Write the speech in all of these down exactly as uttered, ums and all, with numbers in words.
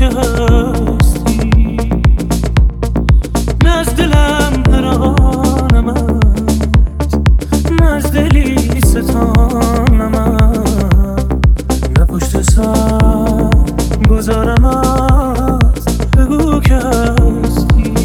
که هستی، نه از دلم پرانمت، نه از دلی ستانمت، نه پشت سر گذارمت، بگو که هستی.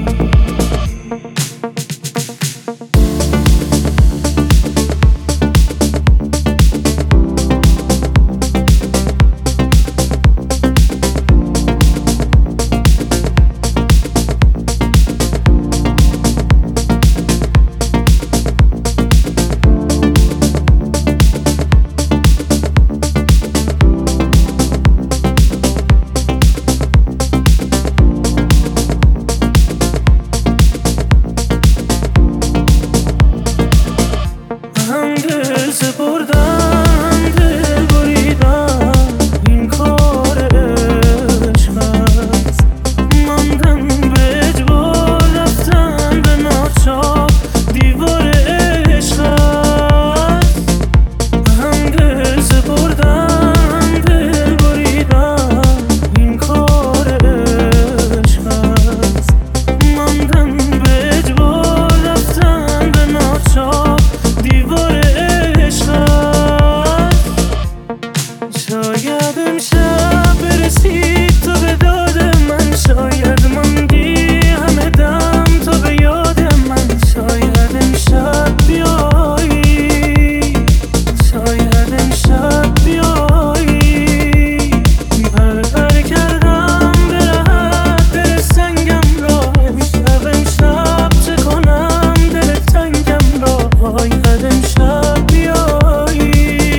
شاید امشب برسی تو به داد من، شاید ماندی همه دم تو به یاد من، شاید امشب بیایی، شاید امشب بیایی. پر پر کردم به رهت دل سنگم را، امشب امشب چه کنم دل تنگم را، شاید امشب بیایی،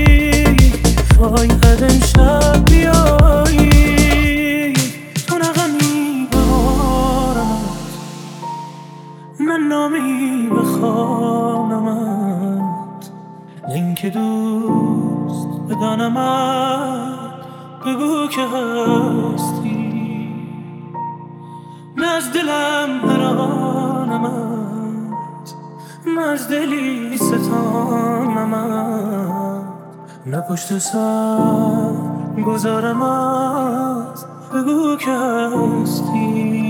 شاید امشب بیایی. تو نغمی بارمت، من نامی بخوانمت، اینکه دوست بدانمت، بگو که هستی، نه از دلم پرانمت، نه از دلی ستانمت، نه پشت سر گذارمت، بگو که هستی.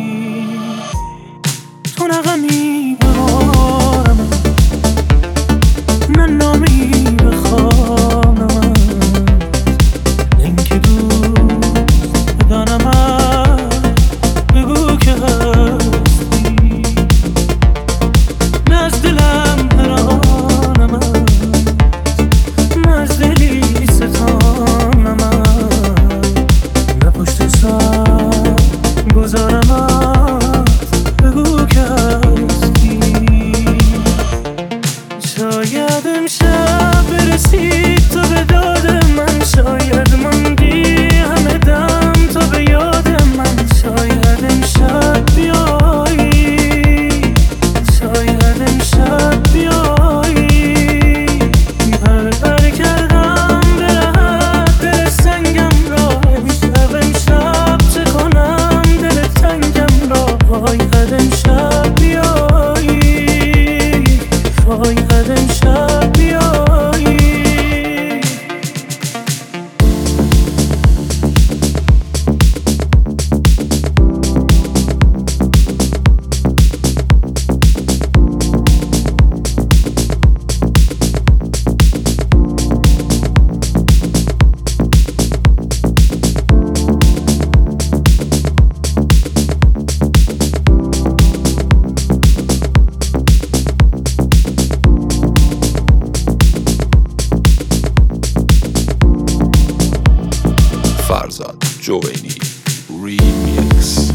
تو نغمی بارمت، من نامی بخوانمت، اینکه دوست بدانمت، بگو که هستی، نه از دلم پرانمت، نه از دلی ستانمت، نه پشت سر گذارمت، بگو که هستی. شاید امشب برسی تو به داد من، شاید ماندی همه دم تو به یاد من، شاید امشب بیایی، شاید امشب بیایی. پر پر کردم به رهت دل سنگم را، امشب امشب چه کنم دل تنگم را، شاید امشب بیایی، شاید امشب بیایی. فرزاد جوینی ریمیکس.